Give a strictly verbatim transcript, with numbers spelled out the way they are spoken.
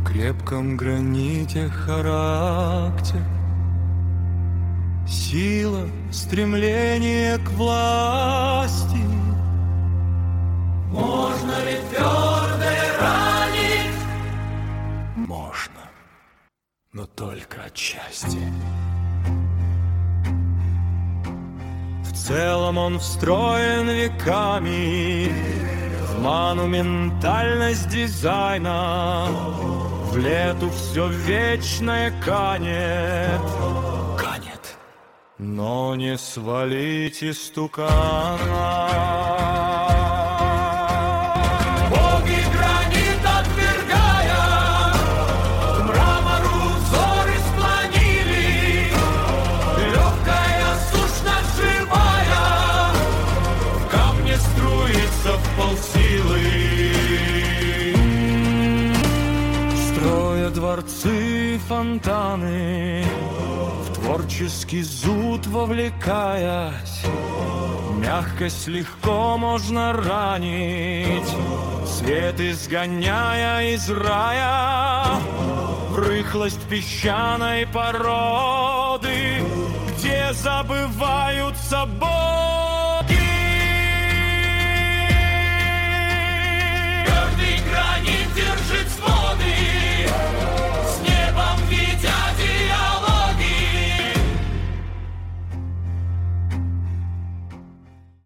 В крепком граните характер, сила, стремление к власти. Можно ли твердое ранить? Можно, но только отчасти. В целом он встроен веками в монументальность дизайна. В лету все вечное канет, канет, но не свалить истукана. Боги гранит отвергая, к мрамору взоры склонили. Легкая сущность живая в камне струится в полсилы. Строя дворцы, фонтаны, в творческий зуд вовлекаясь, мягкость легко можно ранить, свет изгоняя из рая в рыхлость песчаной породы, где забываются боги.